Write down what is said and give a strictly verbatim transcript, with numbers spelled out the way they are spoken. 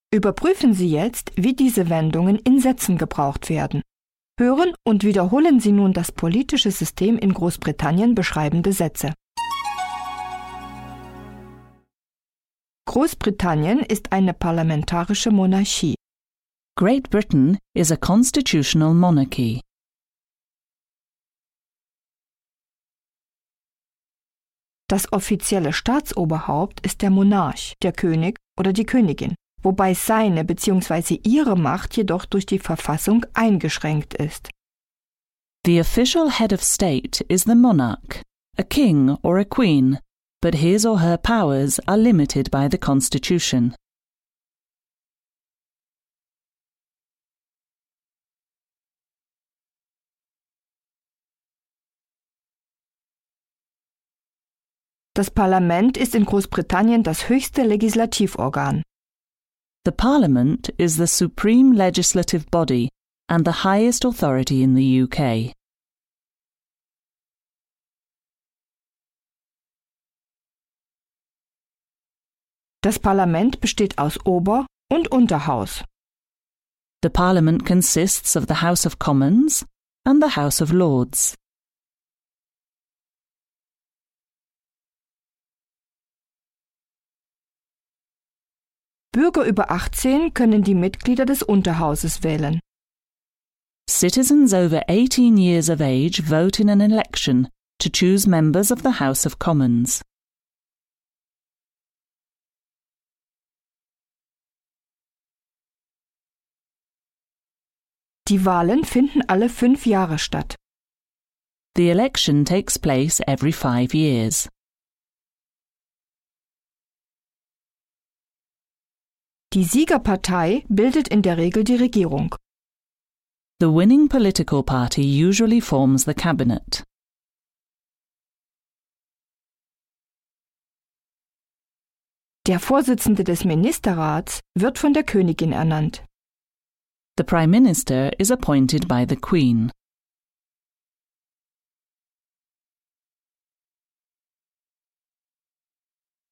Überprüfen Sie jetzt, wie diese Wendungen in Sätzen gebraucht werden. Hören und wiederholen Sie nun das politische System in Großbritannien beschreibende Sätze. Großbritannien ist eine parlamentarische Monarchie. Great Britain is a constitutional monarchy. Das offizielle Staatsoberhaupt ist der Monarch, der König oder die Königin, wobei seine bzw. ihre Macht jedoch durch die Verfassung eingeschränkt ist. The official head of state is the monarch, a king or a queen, but his or her powers are limited by the Constitution. Das Parlament ist in Großbritannien das höchste Legislativorgan. The Parliament is the supreme legislative body and the highest authority in the U K. Das Parlament besteht aus Ober- und Unterhaus. The Parliament consists of the House of Commons and the House of Lords. Bürger über achtzehn können die Mitglieder des Unterhauses wählen. Citizens over eighteen years of age vote in an election to choose members of the House of Commons. Die Wahlen finden alle fünf Jahre statt. The election takes place every five years. Die Siegerpartei bildet in der Regel die Regierung. The winning political party usually forms the cabinet. Der Vorsitzende des Ministerrats wird von der Königin ernannt. The Prime Minister is appointed by the Queen.